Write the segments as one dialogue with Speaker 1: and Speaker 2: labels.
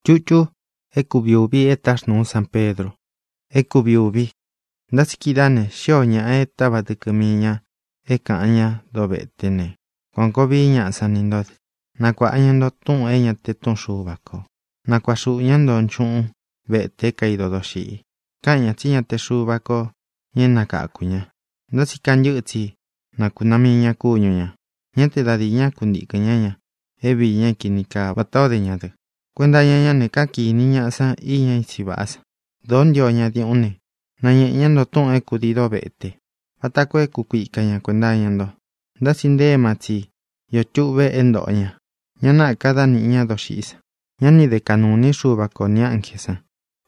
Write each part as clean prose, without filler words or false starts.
Speaker 1: Chuchu, ekubiubi etas no San Pedro. Ekubiubi. Ndasikidane shioña tabadikamiña ekaña dobetene. Konkobiña sanindod. Nakuañando tun eña tetun shubako. Nakuashuñando nchun bete kaidodoshi. Kaña chiña te shubako ñena kakuña. Ndasikanyutsi nakunamiña kuñuña. Ñete dadiña kundikañaña. Ebiña kinika batodeñade. Cuenta ñaña nekaki niña sa iña isibasa. Don yoña dione. Nañeñando tun ekudido bete. Patakue kukuikaña cuendañando. Ndasinde matsi. Yochube endoña. Ñana cada niña doshisa. Ñani de kanuni shubako ñankesa.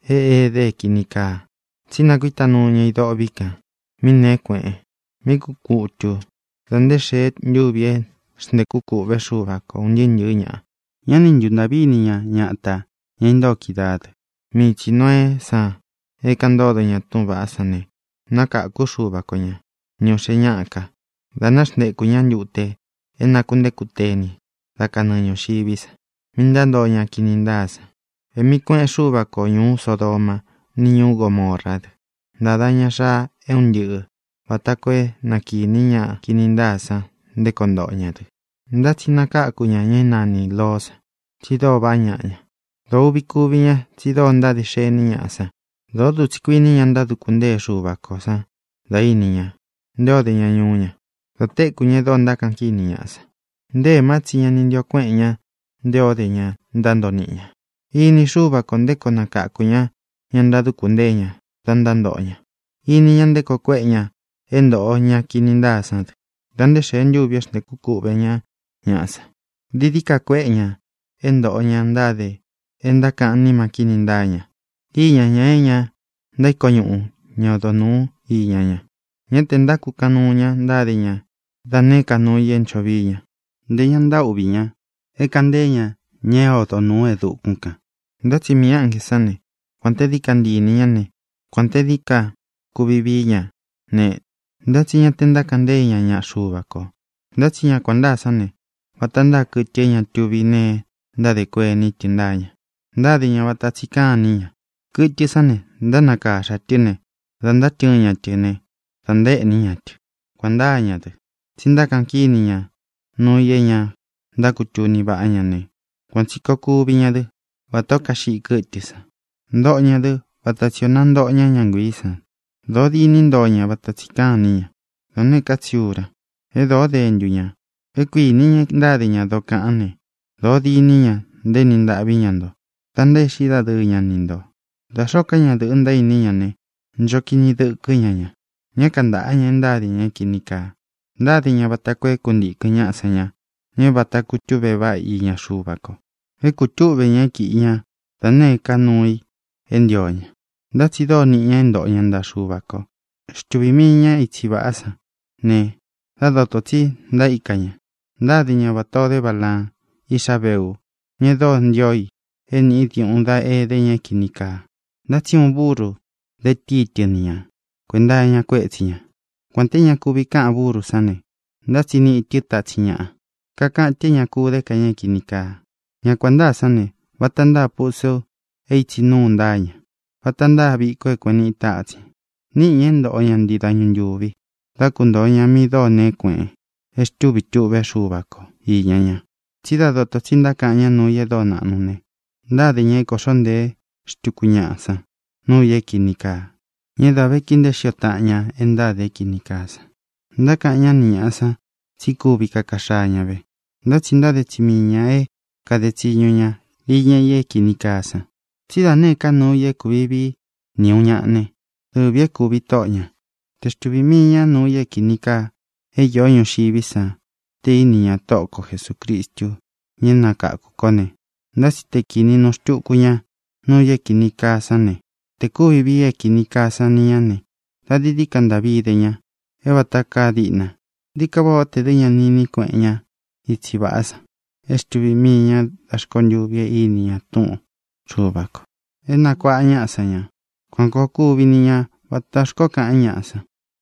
Speaker 1: De kinika. Sinakuitanuña idobika. Mine kue. Mikukuchu. Donde shet lluvia. Snekukube shubako unyin yuña. Ñani yundabiña ñata. Ñindokidad. Michi noe sa. Ekandodoña tumbasane. Nakaku shubakoña. Ñoshe ñaka. Danashndekuña yute. Enakundekuteni. Dakanaño shibisa. Mindandoña kinindasa. Emikue shubako ñu Sodoma. Niñu Gomorrad. Dadaña sha eunyu. Batakue nakiniña kinindasa. Dekondoñad. Ndatsinakakuña ñenani losa. Chido bañaña. Do ubikubiña. Chido ndadi sheniñasa. Do dutsikwiniña ndadukunde shubakosa. Dainiña. Ndeodeña ñuña. Do tekuña do ndakankiniñasa. Nde matsiña nindio kueña. Ndeodeña ndandoniña. Ini shubako ndeko nakakuña. Ñandadukundeña. Dandandoña. Ini ñandeko kueña. Endoña kinindasad. Dande shen lluvias de kukubeña. Ñasa. Didika kueña. Endoña ndade. Endakanima kinindaña. Iña ñaeña. Ndaikoñu. Ñodonu. Iñaña. Ñete ndakukanuña ndadeña. Danekanu yenchoviña. Ndeña ndaubiña. Ekandeña. Ñeodonu edukunka. Ndatsimiangesane. Cuantedikandiniñane. Cuantedika. Kubibiña. Ne. Ndatsiña tendakandeña ña shubako. Ndatsiña kuandasane. Batanda kucheña tubine. Ndadekue tindaña. Ndadeña batatsikaniña. Kuchesane. Ndanakasha tiene. Dandatyuña tiene. Dandeniña. Kuandañade. Sindakankiniña. Nuyeña. Ndakuchuni bañane. Kuansikokubiñade. Batokashi kuchesa. Ndoñade. Batacionandoña ñanguisa. Dodini ndoña batatsikaniña. Done katsiura. Edo denyuña. Ekuiniña ndadeña dokane. Dodiniña. Denindabiñando. Dande shida duña nindo. Dashokaña de undainiñane. Njokini de kuñaña. Ñakandaña ndadiña kinika. Ndadiña batakue kundi kuñasaña. Ñe batakuchube ba iña shubako. Ekuchube ña kiña. Dane kanui. Endioña. Ndatsido niña endoña nda shubako. Shchubimiña ichibasa. Ne. Dadototsi ndaikaña. Ndadiña batode bala. Isabeu. Ñedo ndioi. Eni diunda edeña kinika. Ndatsi un burro. De titianiña. Kuendaña kuetsiña. Kuanteña kubika burro sane. Ndatsi ni ititatsiña. Kaka teña kude kaña kinika. Ña kuandasane. Batanda puso. Eichinu ndaña. Batanda bikue kueni itatsi. Ni ñendoña ndidaño yubi. Dakundoña mido nekue. Estubichube shubako. Iñaña. Chidadoto chindakaña nuye donanune. Ndadeña ikosonde. Shtukuñasa. Nuye kinika. Ñedabe kinde shiotaña endade kinikasa. Ndakaña niñasa. Sikubika kashañabe. Ndatsindade chimiña kadetsiñuña. Iña ye kinikasa. Chidane kanuye kubibi. Niuñane. Dubie kubitoña. Testubimiña nuye kinika. Yoño shibisa. Te niña toko Jesucristo. Ñena kakukone. Ndasitekini noshtukuña. Nuye kinikasane. Te kubibi kinikasa niñane. Dadidikan Davideña. Ebataka dina. Dikabote deña nini kueña. Ichibasa. Estubimiña dashkonyubie iniña tu. Shubako. Enakuañasaña. Kuankokubiniña. Batashkokañasa.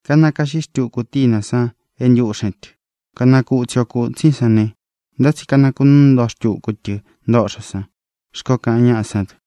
Speaker 1: Kanakashishtukutinasa. Enyushet. Kanakutsyokutsisane. Datsi kanakundoshtukuti. Doshasa. Shko kaña sant.